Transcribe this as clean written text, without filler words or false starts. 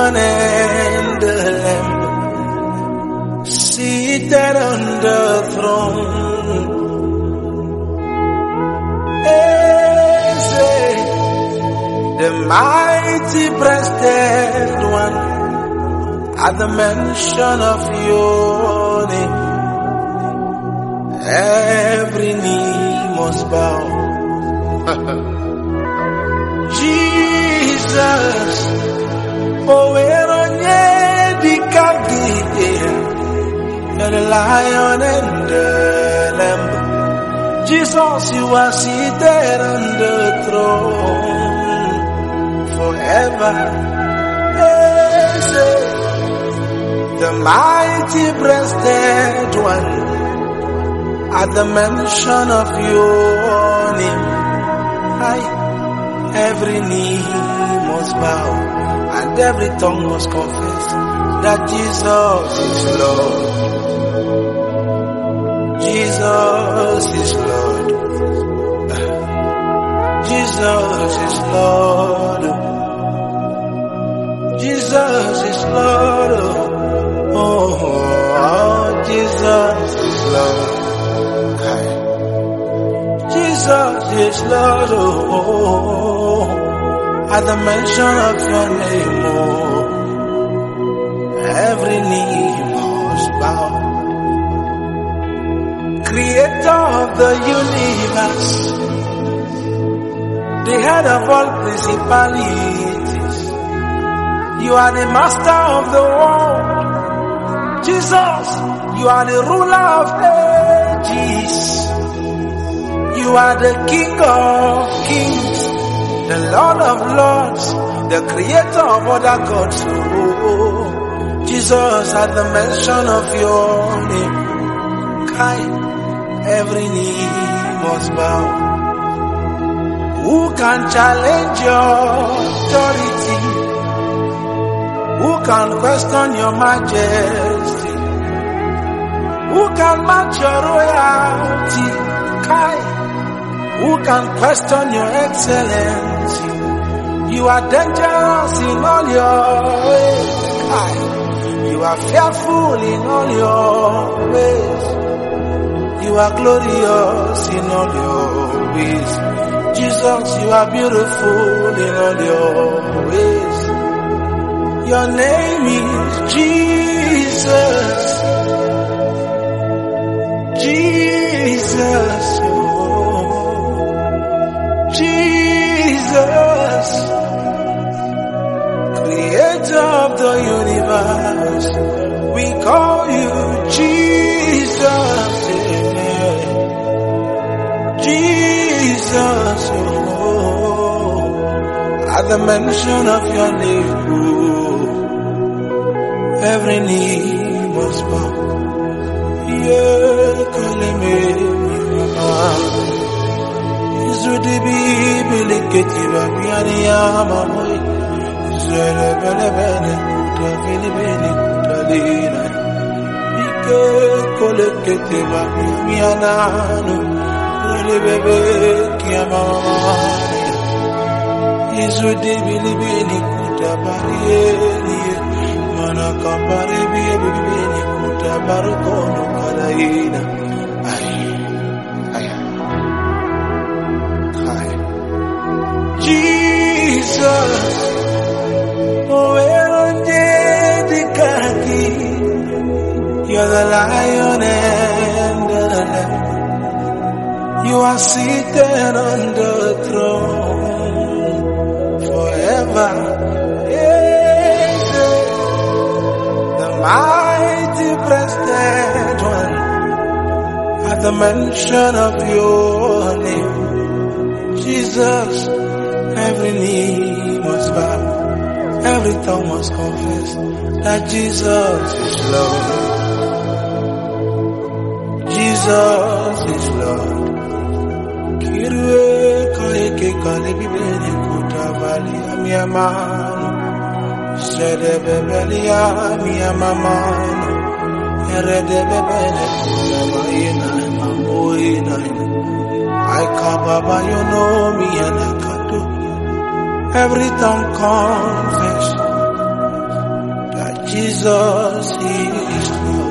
Lion and the Lamb, seated on the throne. The mighty breasted one, at the mention of your name, every knee must bow. Jesus, oh, where on the kagi, you're the Lion and the Lamb. Jesus, you are seated on the throne forever. The mighty breasted one, at the mention of your name, every knee must bow and every tongue must confess that Jesus is Lord. Jesus is Lord. Jesus is Lord. Jesus is Lord. Oh, Jesus is Lord. Jesus is Lord. Oh, at the mention of your name, oh, every knee must bow. Creator of the universe, the head of all principalities, you are the master of the world. Jesus, you are the ruler of ages. You are the King of kings, the Lord of lords, the creator of other gods. Oh, Jesus, at the mention of your name, every knee must bow. Who can challenge your authority? Who can question your majesty? Who can match your royalty? Who can question your excellency? You are dangerous in all your ways. You are fearful in all your ways. You are glorious in all your ways. Jesus, you are beautiful in all your ways. Your name is Jesus. Jesus, oh, Jesus, creator of the universe, we call you Jesus. Jesus, oh, at the mention of your name, oh, every knee must bow. Yeah, calling me, Izudi Bibili Ketiba Bianiama, Zele Bele Bele, Kuta Filibini Kutalina, Ike Kole Ketiba Bianano. Bebe kiama Izudi bilibini kutabari mana kapari bilibini kutabarukono kalaina Jesus, oh, you're the Lion and the Lamb. You are seated on the throne forever. The mighty breasted one, at the mention of your name, Jesus, every knee must bow, every tongue must confess that Jesus is Lord. Jesus is Lord. Kirwe kaike kalibi beni kutavali amiyamano, zede bebeli amiyamamano, erede bebele kutavaina mamuina. I kababa you know me and I kado. Every tongue confess Jesus is Lord.